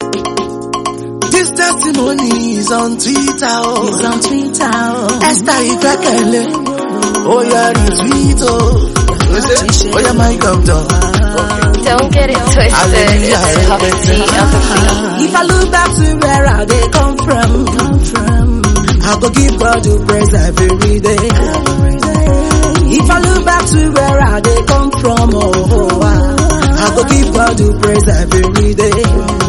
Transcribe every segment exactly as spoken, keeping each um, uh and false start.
This testimony is on Twitter, oh. It's on Twitter, oh. Esther Ifekele, oh yeah, retweet, oh. Oh yeah, my doctor. Don't get it twisted. It's Puffy of the field. If I look back to where I they come from, come from, I go give God the praise every day. Every day. If I look back to where I they come from, oh, oh I, I go give God the praise every day.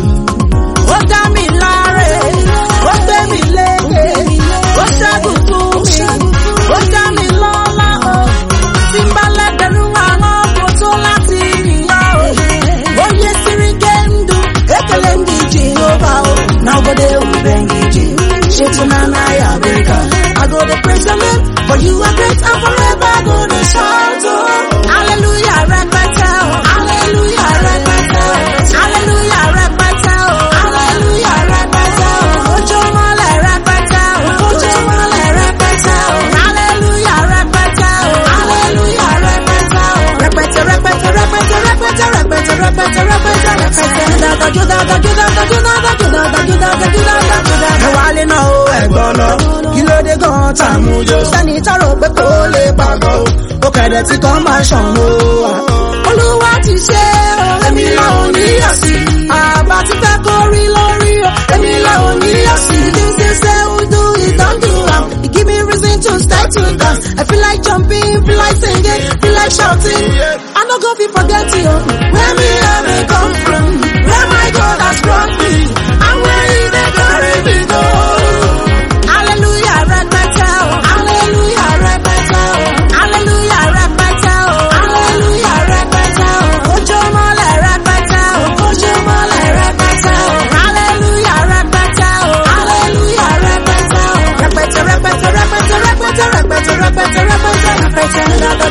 What got me Larry? What got me Lady? What got me Fumi? What got me Lola? Oh, Simbala Beruwa, oh, Potolati, oh, oh yes, Sirigendo, Ekelendi Jehovah. Now go there with Benji. Shetunana Yabrika. I go to praise your name, for you are great and forever I go to shout. Hallelujah, red my tail. Hallelujah, red my tail. Hallelujah, red my tail. Hallelujah, red my tail. Ojo mole red my tail. Ojo mole red my tail. Hallelujah, red my tail. Hallelujah, red my tail. Repete, repete, repete, repete, repete, repete, repete, repete. Da da da da da da da da da da da da da da da. Wale na o ẹ̀gbọ́n lọ, kí ló dé gan tàmújó? Sẹ́ni tọrọ pé kò lè pàgọ́ o, ó kẹ̀dẹ̀ tí kan máa ṣàn o. Olúwa ti ṣe o, èmi là ò ní yọ̀ sí. Àbá ti fẹ́ kó rí lórí o, èmi là ò ní yọ̀ sí. This is say we do it, don't do am. It give me reason to start to dance. I feel like jumping, feel like singing, feel like shouting. I no go fit forget you. Where me have me come from, where my God has brought me, and where He dey carry me go. Hallelujah, red my tail. Hallelujah, red my tail. Hallelujah, red my tail. Hallelujah, red my tail. Ojo mole red my tail. Ojo mole red my tail. Hallelujah, red my tail. Hallelujah, red my tail. Repete, repete, repete, repete, repete, repete, repete, repete.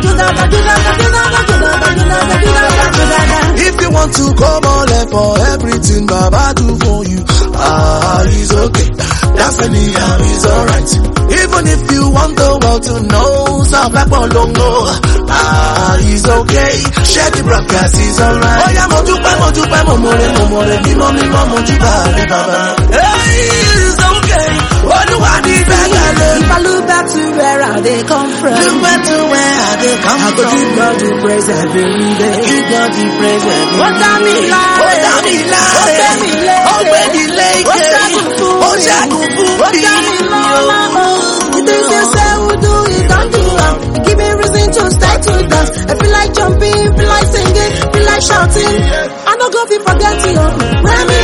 If you want to come on left for everything Baba do for you, ah, he's okay. That's anyhow, he's alright. Even if you want the world to know, South Longo, ah, he's okay. Share the broadcast, he's alright. Oh yeah, mo dupe, mo dupe, mo more, mo more, mi mo mi mo mo dupe, Baba. Hey, he's okay. Oh, no, I need better. If I look back to where I they come from, Look back to where I they come I go from. give God the praise every day. Give God the praise every day. What got me like? What got me like? What got me like? Oh, where the lake What is. got me fool? Oh, Jagu What got me like? Oh, this is say we do it, don't do am. It give me reason to start to dance. I feel like jumping, feel like singing, feel like shouting. I no go fit forget you. Where me